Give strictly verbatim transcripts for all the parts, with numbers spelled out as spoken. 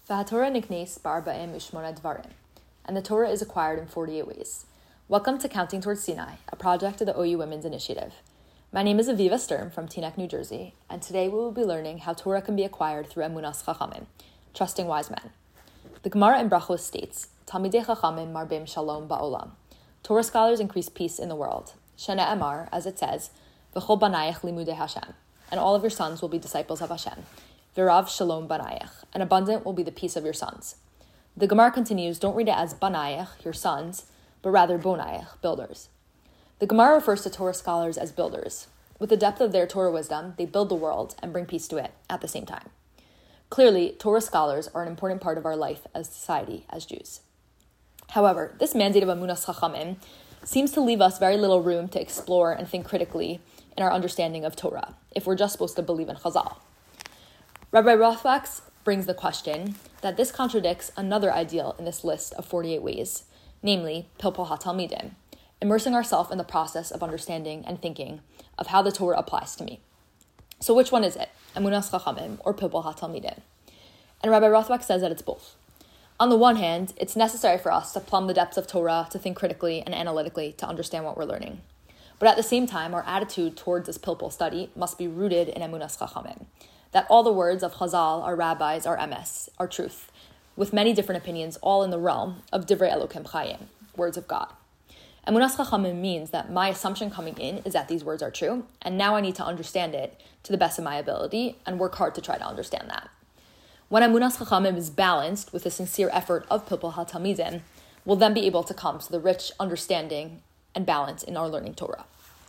V'haTorah niknes ba'arba'im u'shmona dvarim, and the Torah is acquired in forty-eight ways. Welcome to Counting Towards Sinai, a project of the O U Women's Initiative. My name is Aviva Sturm from Teaneck, New Jersey, and today we will be learning how Torah can be acquired through emunas chachamim, trusting wise men. The Gemara in Brachos states, Talmidei chachamim marbim shalom ba'olam. Torah scholars increase peace in the world. Shena Emar, as it says, V'chol banayach limudei Hashem, and all of your sons will be disciples of Hashem. V'rav shalom banayach, and abundant will be the peace of your sons. The Gemara continues, don't read it as banayach, your sons, but rather bonayach, builders. The Gemara refers to Torah scholars as builders. With the depth of their Torah wisdom, they build the world and bring peace to it at the same time. Clearly, Torah scholars are an important part of our life as society, as Jews. However, this mandate of emunas chachamim seems to leave us very little room to explore and think critically in our understanding of Torah, if we're just supposed to believe in Chazal. Rabbi Rothbach brings the question that this contradicts another ideal in this list of forty-eight ways, namely Pilpul HaTalmidim, immersing ourselves in the process of understanding and thinking of how the Torah applies to me. So which one is it, emunas chachamim or Pilpul HaTalmidim? And Rabbi Rothbach says that it's both. On the one hand, it's necessary for us to plumb the depths of Torah, to think critically and analytically to understand what we're learning. But at the same time, our attitude towards this Pilpul study must be rooted in emunas chachamim, that all the words of Chazal, our rabbis, our emes, are truth, with many different opinions, all in the realm of Divrei Elokim Chayim, words of God. Emunas chachamim means that my assumption coming in is that these words are true, and now I need to understand it to the best of my ability and work hard to try to understand that. When emunas chachamim is balanced with a sincere effort of Pilpul HaTalmidim, we'll then be able to come to the rich understanding and balance in our learning Torah.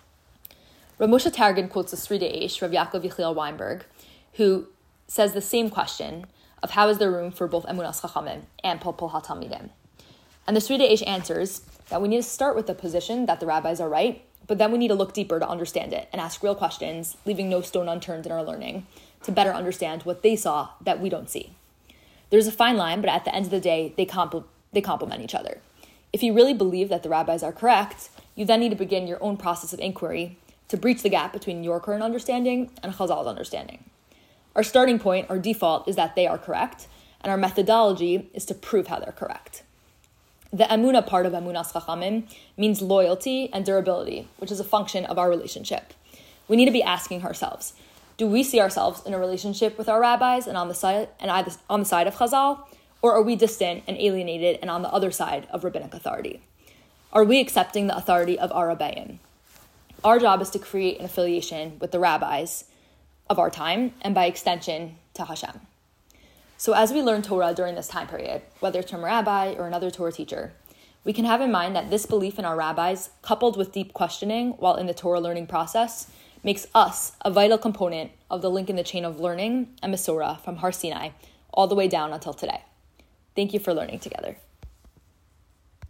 Rav Moshe Targum quotes the Sridei Eish, Rav Yaakov Yechiel Weinberg, who says the same question of how is there room for both emunas chachamim and Pilpul HaTalmidim. And the Sridei Eish answers that we need to start with the position that the rabbis are right, but then we need to look deeper to understand it and ask real questions, leaving no stone unturned in our learning, to better understand what they saw that we don't see. There's a fine line, but at the end of the day, they, compl- they complement each other. If you really believe that the rabbis are correct, you then need to begin your own process of inquiry to breach the gap between your current understanding and Chazal's understanding. Our starting point, our default, is that they are correct, and our methodology is to prove how they're correct. The emunah part of emunas chachamim means loyalty and durability, which is a function of our relationship. We need to be asking ourselves, do we see ourselves in a relationship with our rabbis and on the side and either on the side of Chazal, or are we distant and alienated and on the other side of rabbinic authority? Are we accepting the authority of our rabbeim? Our job is to create an affiliation with the rabbis of our time, and by extension, to Hashem. So as we learn Torah during this time period, whether it's from a rabbi or another Torah teacher, we can have in mind that this belief in our rabbis, coupled with deep questioning while in the Torah learning process, makes us a vital component of the link in the chain of learning and Masorah from Har Sinai all the way down until today. Thank you for learning together.